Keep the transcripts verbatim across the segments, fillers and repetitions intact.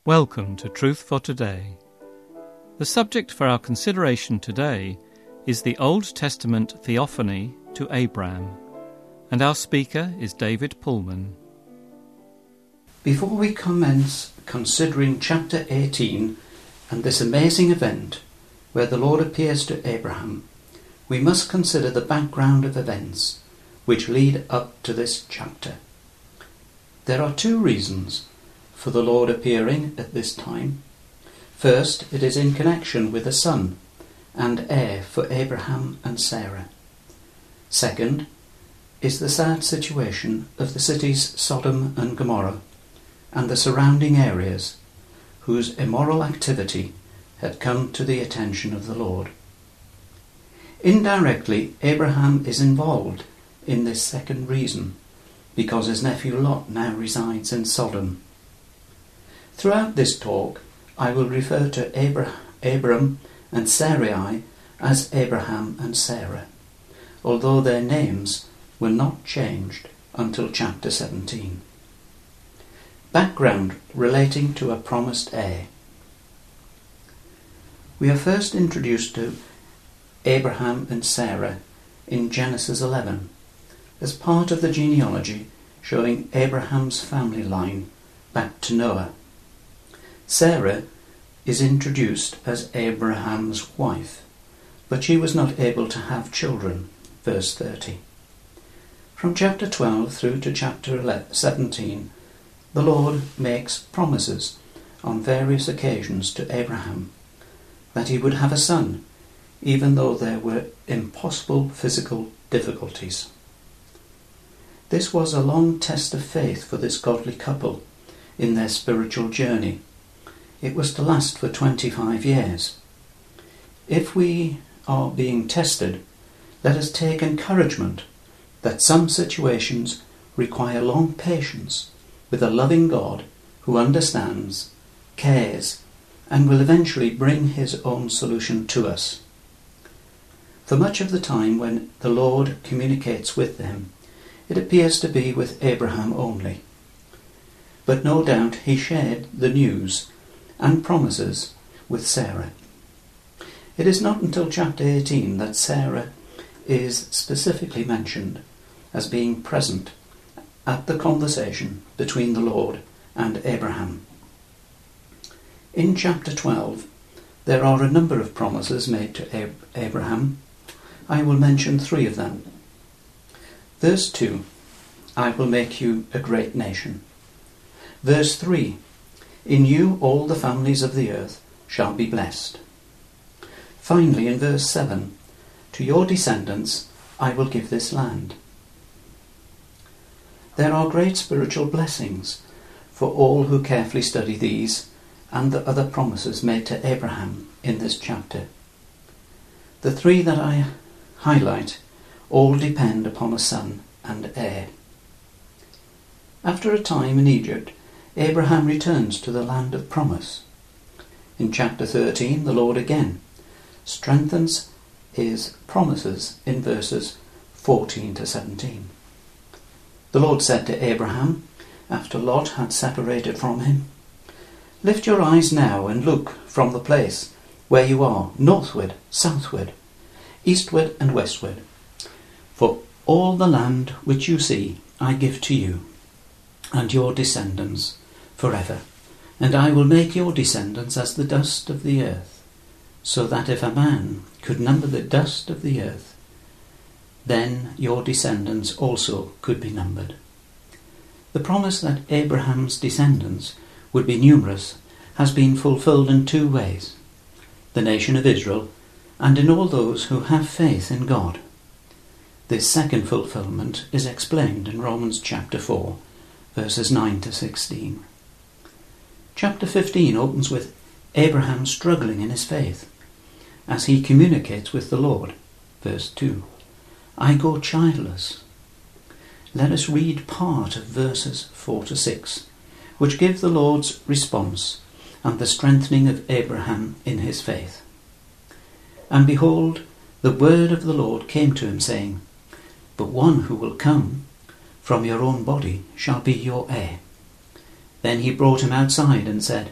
Welcome to Truth for Today. The subject for our consideration today is the Old Testament theophany to Abraham, and our speaker is David Pullman. Before we commence considering chapter eighteen and this amazing event where the Lord appears to Abraham, we must consider the background of events which lead up to this chapter. There are two reasons for the Lord appearing at this time. First, it is in connection with a son and heir for Abraham and Sarah. Second, is the sad situation of the cities Sodom and Gomorrah and the surrounding areas whose immoral activity had come to the attention of the Lord. Indirectly, Abraham is involved in this second reason because his nephew Lot now resides in Sodom. Throughout this talk, I will refer to Abra- Abram and Sarai as Abraham and Sarah, although their names were not changed until chapter seventeen. Background relating to a promised heir. We are first introduced to Abraham and Sarah in Genesis eleven as part of the genealogy showing Abraham's family line back to Noah. Sarah is introduced as Abraham's wife, but she was not able to have children, verse thirty. From chapter twelve through to chapter seventeen, the Lord makes promises on various occasions to Abraham that he would have a son, even though there were impossible physical difficulties. This was a long test of faith for this godly couple in their spiritual journey. It was to last for twenty-five years. If we are being tested, let us take encouragement that some situations require long patience with a loving God who understands, cares, and will eventually bring his own solution to us. For much of the time when the Lord communicates with them, it appears to be with Abraham only. But no doubt he shared the news and promises with Sarah. It is not until chapter eighteen that Sarah is specifically mentioned as being present at the conversation between the Lord and Abraham. In chapter twelve, there are a number of promises made to Ab- Abraham. I will mention three of them. Verse two, I will make you a great nation. Verse three, in you all the families of the earth shall be blessed. Finally, in verse seven, to your descendants I will give this land. There are great spiritual blessings for all who carefully study these and the other promises made to Abraham in this chapter. The three that I highlight all depend upon a son and heir. After a time in Egypt, Abraham returns to the land of promise. In chapter thirteen, the Lord again strengthens his promises in verses fourteen to seventeen. The Lord said to Abraham, after Lot had separated from him, lift your eyes now and look from the place where you are, northward, southward, eastward and westward. For all the land which you see I give to you and your descendants forever, and I will make your descendants as the dust of the earth, so that if a man could number the dust of the earth, then your descendants also could be numbered. The promise that Abraham's descendants would be numerous has been fulfilled in two ways: the nation of Israel and in all those who have faith in God. This second fulfillment is explained in Romans chapter four, verses nine to sixteen. Chapter fifteen opens with Abraham struggling in his faith as he communicates with the Lord. Verse two, I go childless. Let us read part of verses four to six, which give the Lord's response and the strengthening of Abraham in his faith. And behold, the word of the Lord came to him, saying, but one who will come from your own body shall be your heir. Then he brought him outside and said,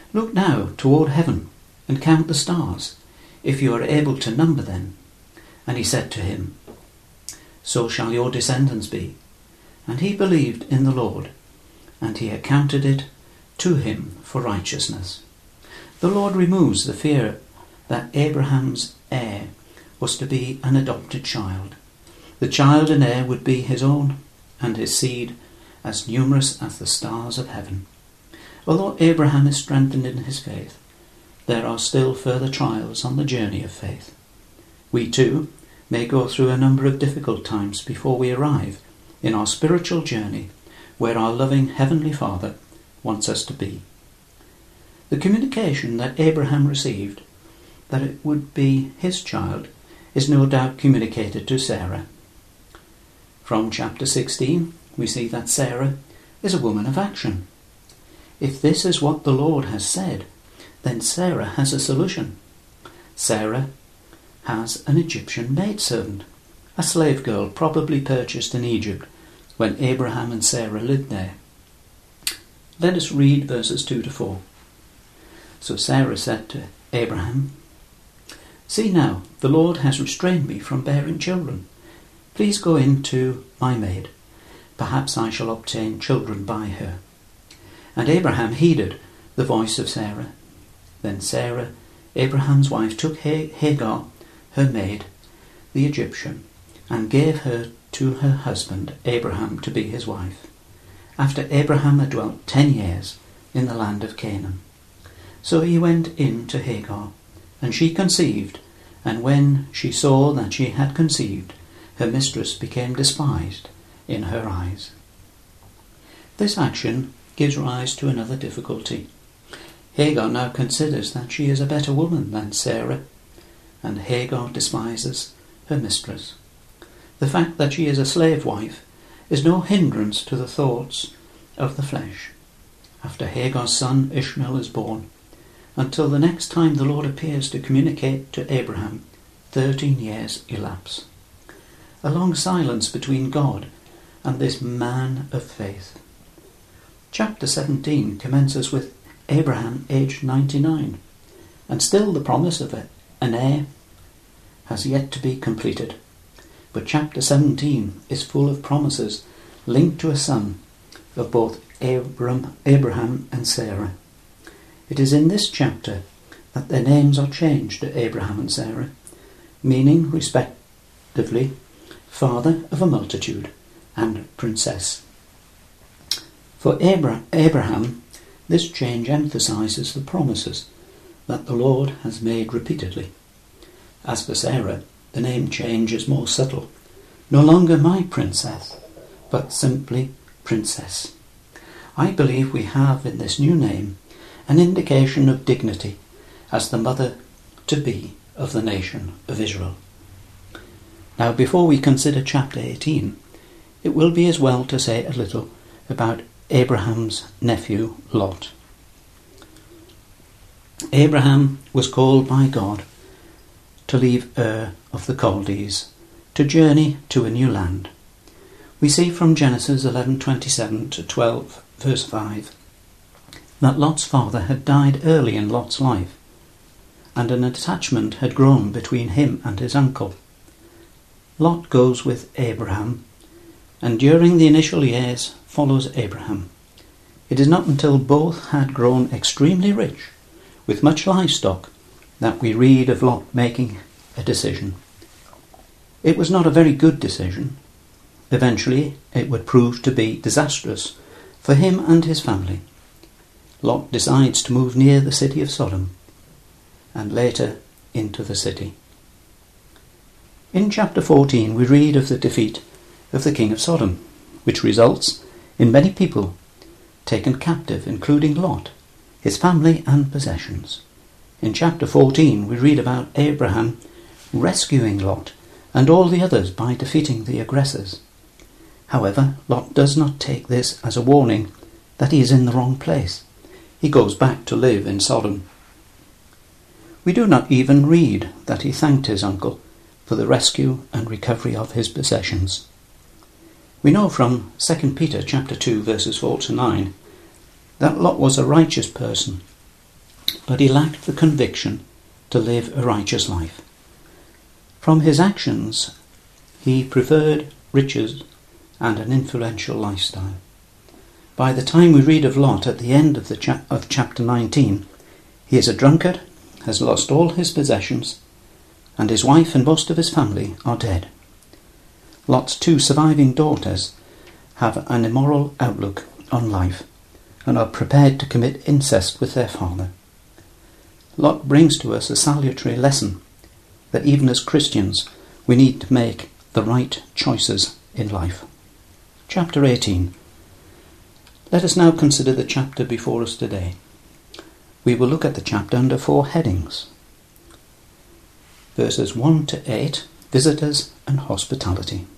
Look now toward heaven, and count the stars, if you are able to number them. And he said to him, So shall your descendants be. And he believed in the Lord, and he accounted it to him for righteousness. The Lord removes the fear that Abraham's heir was to be an adopted child. The child and heir would be his own, and his seed as numerous as the stars of heaven. Although Abraham is strengthened in his faith, there are still further trials on the journey of faith. We too may go through a number of difficult times before we arrive in our spiritual journey where our loving Heavenly Father wants us to be. The communication that Abraham received, that it would be his child, is no doubt communicated to Sarah. From chapter sixteen, we see that Sarah is a woman of action. If this is what the Lord has said, then Sarah has a solution. Sarah has an Egyptian maidservant, a slave girl probably purchased in Egypt when Abraham and Sarah lived there. Let us read verses two to four. So Sarah said to Abraham, See now, the Lord has restrained me from bearing children. Please go in to my maid. Perhaps I shall obtain children by her. And Abraham heeded the voice of Sarah. Then Sarah, Abraham's wife, took Hagar, her maid, the Egyptian, and gave her to her husband Abraham to be his wife, after Abraham had dwelt ten years in the land of Canaan. So he went in to Hagar, and she conceived, and when she saw that she had conceived, her mistress became despised in her eyes. This action gives rise to another difficulty. Hagar now considers that she is a better woman than Sarah, and Hagar despises her mistress. The fact that she is a slave wife is no hindrance to the thoughts of the flesh. After Hagar's son Ishmael is born, until the next time the Lord appears to communicate to Abraham, thirteen years elapse. A long silence between God and this man of faith. Chapter seventeen commences with Abraham aged ninety-nine, and still the promise of an heir has yet to be completed. But chapter seventeen is full of promises linked to a son of both Abram, Abraham and Sarah. It is in this chapter that their names are changed to Abraham and Sarah, meaning respectively father of a multitude and princess. For Abra- Abraham, this change emphasizes the promises that the Lord has made repeatedly. As for Sarah, the name change is more subtle. No longer my princess, but simply princess. I believe we have in this new name an indication of dignity as the mother-to-be of the nation of Israel. Now, before we consider chapter eighteen, it will be as well to say a little about Abraham's nephew Lot. Abraham was called by God to leave Ur of the Chaldees, to journey to a new land. We see from Genesis eleven twenty-seven to twelve verse five that Lot's father had died early in Lot's life, and an attachment had grown between him and his uncle. Lot goes with Abraham, and during the initial years follows Abraham. It is not until both had grown extremely rich, with much livestock, that we read of Lot making a decision. It was not a very good decision. Eventually it would prove to be disastrous for him and his family. Lot decides to move near the city of Sodom, and later into the city. In chapter fourteen we read of the defeat of the king of Sodom, which results in many people taken captive, including Lot, his family and possessions. In chapter fourteen we read about Abraham rescuing Lot and all the others by defeating the aggressors. However, Lot does not take this as a warning that he is in the wrong place. He goes back to live in Sodom. We do not even read that he thanked his uncle for the rescue and recovery of his possessions. We know from Second Peter chapter two verses four to nine that Lot was a righteous person, but he lacked the conviction to live a righteous life. From his actions, he preferred riches and an influential lifestyle. By the time we read of Lot at the end of, the cha- of chapter nineteen, he is a drunkard, has lost all his possessions, and his wife and most of his family are dead. Lot's two surviving daughters have an immoral outlook on life and are prepared to commit incest with their father. Lot brings to us a salutary lesson that even as Christians we need to make the right choices in life. Chapter eighteen. Let us now consider the chapter before us today. We will look at the chapter under four headings. Verses one to eight, visitors and hospitality.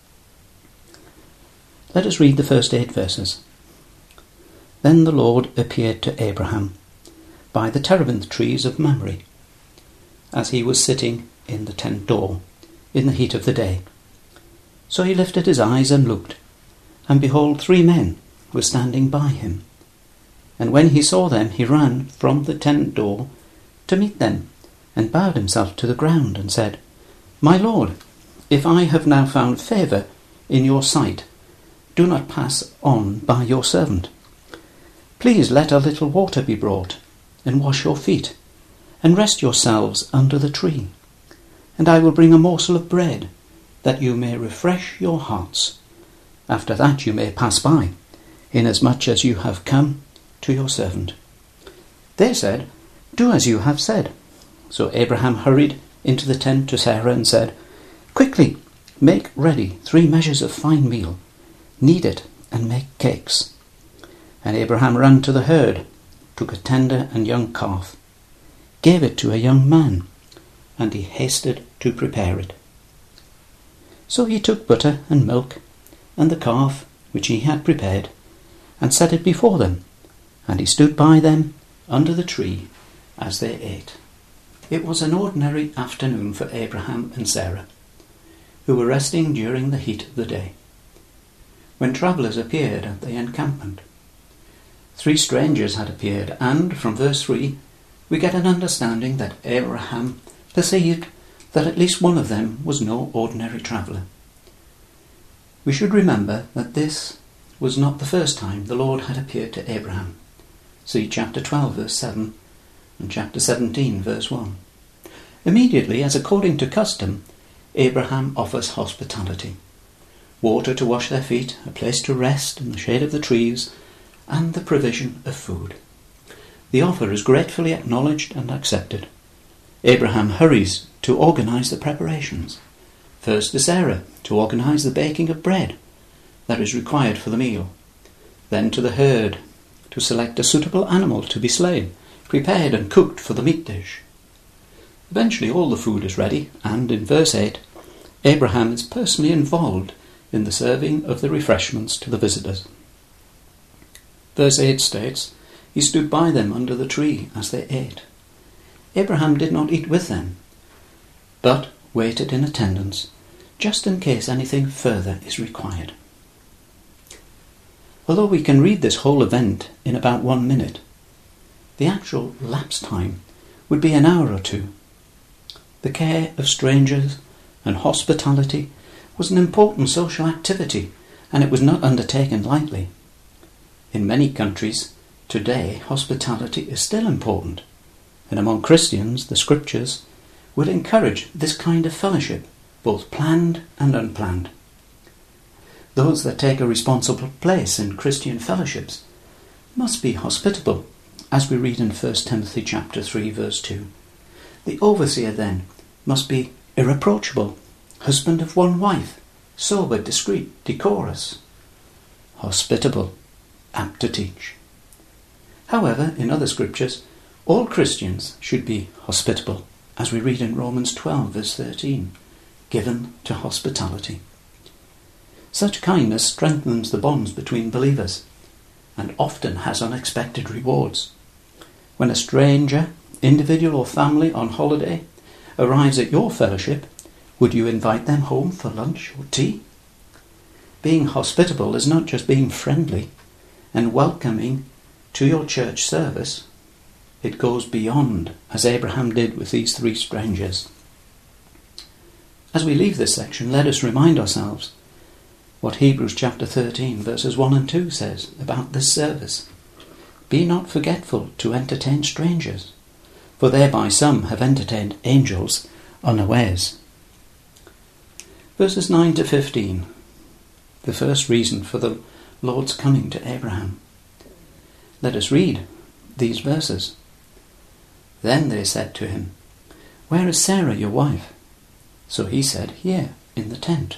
Let us read the first eight verses. Then the Lord appeared to Abraham by the terebinth trees of Mamre, as he was sitting in the tent door in the heat of the day. So he lifted his eyes and looked, and behold, three men were standing by him. And when he saw them, he ran from the tent door to meet them, and bowed himself to the ground, and said, My Lord, if I have now found favour in your sight, do not pass on by your servant. Please let a little water be brought, and wash your feet, and rest yourselves under the tree. And I will bring a morsel of bread, that you may refresh your hearts. After that you may pass by, inasmuch as you have come to your servant. They said, Do as you have said. So Abraham hurried into the tent to Sarah and said, Quickly, make ready three measures of fine meal, knead it, and make cakes. And Abraham ran to the herd, took a tender and young calf, gave it to a young man, and he hasted to prepare it. So he took butter and milk, and the calf which he had prepared, and set it before them, and he stood by them under the tree as they ate. It was an ordinary afternoon for Abraham and Sarah, who were resting during the heat of the day, when travellers appeared at the encampment. Three strangers had appeared, and from verse three we get an understanding that Abraham perceived that at least one of them was no ordinary traveller. We should remember that this was not the first time the Lord had appeared to Abraham. See chapter twelve verse seven and chapter seventeen verse one. Immediately, as according to custom, Abraham offers hospitality. Water to wash their feet, a place to rest in the shade of the trees, and the provision of food. The offer is gratefully acknowledged and accepted. Abraham hurries to organise the preparations. First to Sarah to organise the baking of bread that is required for the meal. Then to the herd to select a suitable animal to be slain, prepared and cooked for the meat dish. Eventually all the food is ready, and in verse eight, Abraham is personally involved in the serving of the refreshments to the visitors. Verse eight states, He stood by them under the tree as they ate. Abraham did not eat with them, but waited in attendance, just in case anything further is required. Although we can read this whole event in about one minute, the actual lapse time would be an hour or two. The care of strangers and hospitality was an important social activity, and it was not undertaken lightly. In many countries today, hospitality is still important, and among Christians, the Scriptures will encourage this kind of fellowship, both planned and unplanned. Those that take a responsible place in Christian fellowships must be hospitable, as we read in First Timothy chapter three, verse two. The overseer then must be irreproachable, husband of one wife, sober, discreet, decorous, hospitable, apt to teach. However, in other scriptures, all Christians should be hospitable, as we read in Romans twelve, verse thirteen, given to hospitality. Such kindness strengthens the bonds between believers, and often has unexpected rewards. When a stranger, individual or family on holiday, arrives at your fellowship, would you invite them home for lunch or tea? Being hospitable is not just being friendly and welcoming to your church service, It goes beyond, as Abraham did with these three strangers. As we leave this section, let us remind ourselves what Hebrews chapter thirteen verses one and two says about this service. Be not forgetful to entertain strangers, for thereby some have entertained angels unawares. Verses nine to fifteen, the first reason for the Lord's coming to Abraham. Let us read these verses. Then they said to him, Where is Sarah your wife? So he said, Here, in the tent.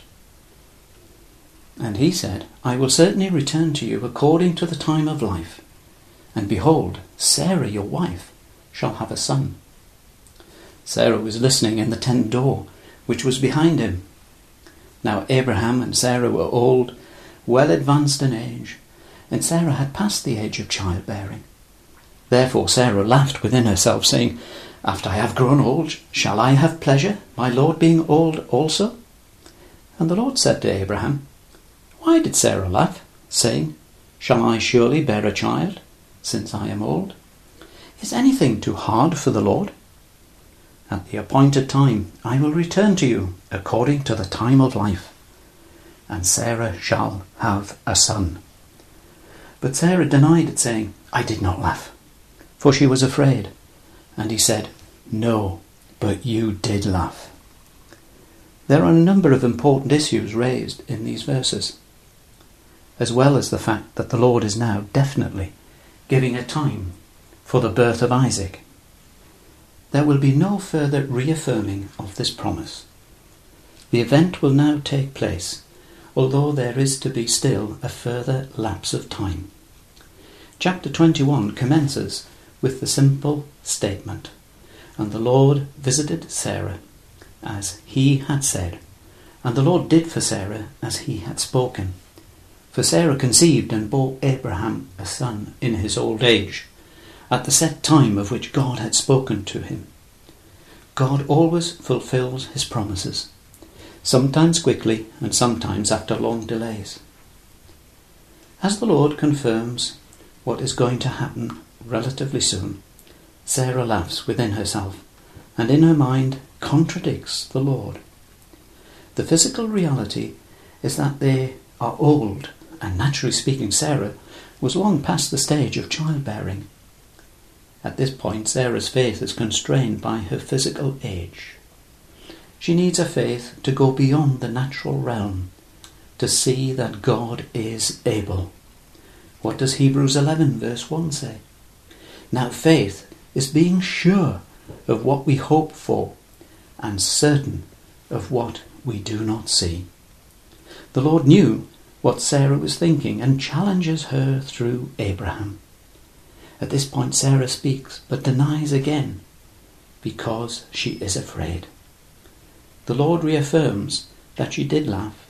And he said, I will certainly return to you according to the time of life. And behold, Sarah your wife shall have a son. Sarah was listening in the tent door, which was behind him. Now Abraham and Sarah were old, well advanced in age, and Sarah had passed the age of childbearing. Therefore Sarah laughed within herself, saying, After I have grown old, shall I have pleasure, my Lord being old also? And the Lord said to Abraham, Why did Sarah laugh, saying, Shall I surely bear a child, since I am old? Is anything too hard for the Lord? At the appointed time I will return to you according to the time of life, and Sarah shall have a son. But Sarah denied it, saying, I did not laugh, for she was afraid. And he said, No, but you did laugh. There are a number of important issues raised in these verses, as well as the fact that the Lord is now definitely giving a time for the birth of Isaac. There will be no further reaffirming of this promise. The event will now take place, although there is to be still a further lapse of time. Chapter twenty-one commences with the simple statement, And the Lord visited Sarah as he had said, and the Lord did for Sarah as he had spoken. For Sarah conceived and bore Abraham a son in his old age, at the set time of which God had spoken to him. God always fulfills his promises, sometimes quickly and sometimes after long delays. As the Lord confirms what is going to happen relatively soon, Sarah laughs within herself and in her mind contradicts the Lord. The physical reality is that they are old, and naturally speaking Sarah was long past the stage of childbearing. At this point Sarah's faith is constrained by her physical age. She needs a faith to go beyond the natural realm, to see that God is able. What does Hebrews eleven verse one say? Now faith is being sure of what we hope for and certain of what we do not see. The Lord knew what Sarah was thinking and challenges her through Abraham. At this point Sarah speaks but denies again because she is afraid. The Lord reaffirms that she did laugh.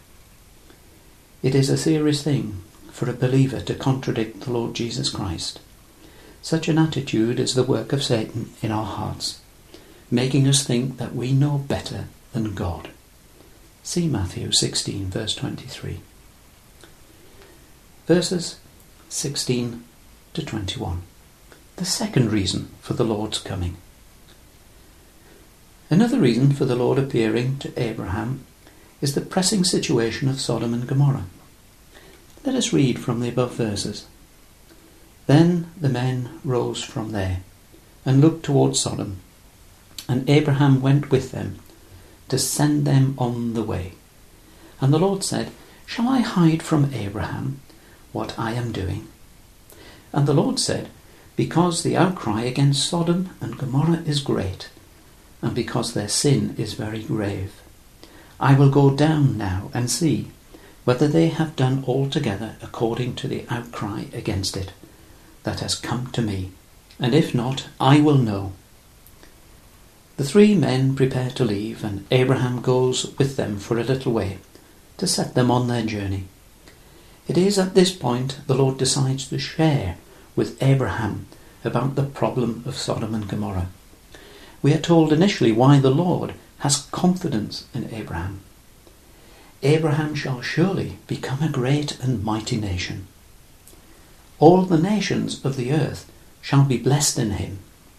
It is a serious thing for a believer to contradict the Lord Jesus Christ. Such an attitude is the work of Satan in our hearts, making us think that we know better than God. See Matthew sixteen verse twenty-three. Verses sixteen to twenty-one. The second reason for the Lord's coming. Another reason for the Lord appearing to Abraham is the pressing situation of Sodom and Gomorrah. Let us read from the above verses. Then the men rose from there and looked toward Sodom, and Abraham went with them to send them on the way. And the Lord said, Shall I hide from Abraham what I am doing? And the Lord said, Because the outcry against Sodom and Gomorrah is great, and because their sin is very grave, I will go down now and see whether they have done altogether according to the outcry against it that has come to me, and if not, I will know. The three men prepare to leave, and Abraham goes with them for a little way to set them on their journey. It is at this point the Lord decides to share with Abraham about the problem of Sodom and Gomorrah. We are told initially why the Lord has confidence in Abraham. Abraham shall surely become a great and mighty nation. All the nations of the earth shall be blessed in him.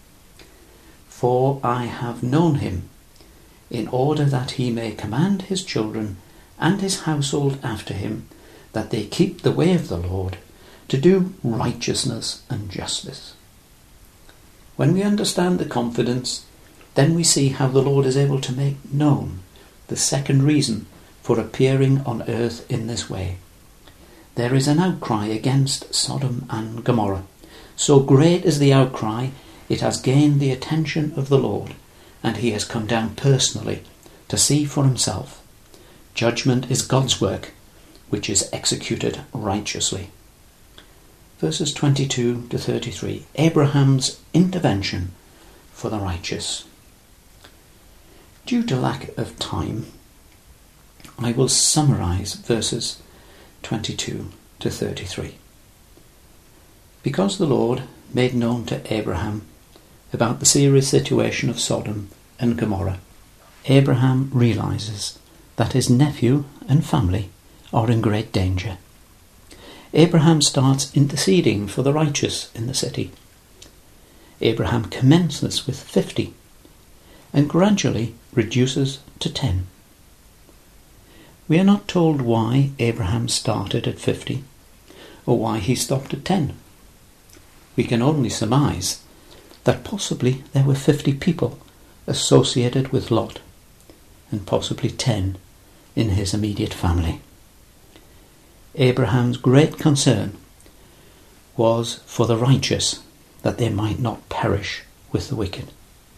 For I have known him, in order that he may command his children and his household after him, that they keep the way of the Lord, to do righteousness and justice. When we understand the confidence, then we see how the Lord is able to make known the second reason for appearing on earth in this way. There is an outcry against Sodom and Gomorrah. So great is the outcry, it has gained the attention of the Lord, and he has come down personally to see for himself. Judgment is God's work, which is executed righteously. Verses twenty-two to thirty-three, Abraham's intervention for the righteous. Due to lack of time, I will summarise verses twenty-two to thirty-three. Because the Lord made known to Abraham about the serious situation of Sodom and Gomorrah, Abraham realises that his nephew and family are in great danger. Abraham starts interceding for the righteous in the city. Abraham commences with fifty and gradually reduces to ten. We are not told why Abraham started at fifty or why he stopped at ten. We can only surmise that possibly there were fifty people associated with Lot and possibly ten in his immediate family. Abraham's great concern was for the righteous, that they might not perish with the wicked.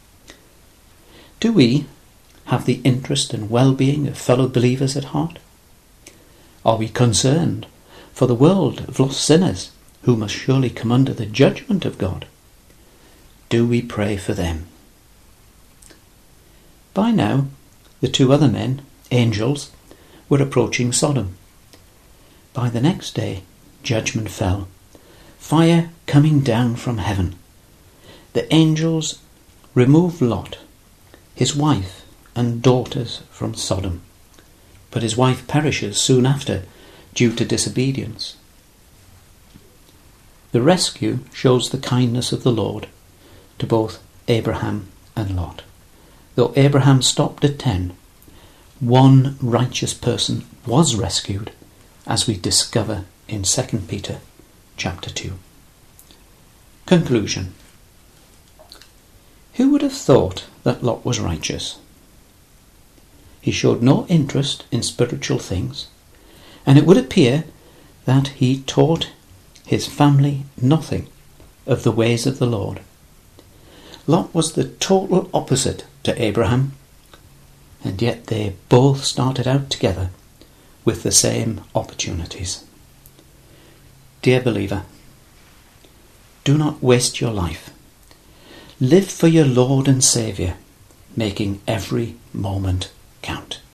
Do we have the interest and well-being of fellow believers at heart? Are we concerned for the world of lost sinners who must surely come under the judgment of God? Do we pray for them? By now, the two other men, angels, were approaching Sodom. By the next day, judgment fell, fire coming down from heaven. The angels remove Lot, his wife and daughters from Sodom, but his wife perishes soon after due to disobedience. The rescue shows the kindness of the Lord to both Abraham and Lot. Though Abraham stopped at ten, one righteous person was rescued, as we discover in Second Peter chapter two. Conclusion. Who would have thought that Lot was righteous? He showed no interest in spiritual things, and it would appear that he taught his family nothing of the ways of the Lord. Lot was the total opposite to Abraham, and yet they both started out together with the same opportunities. Dear believer, do not waste your life. Live for your Lord and Saviour, making every moment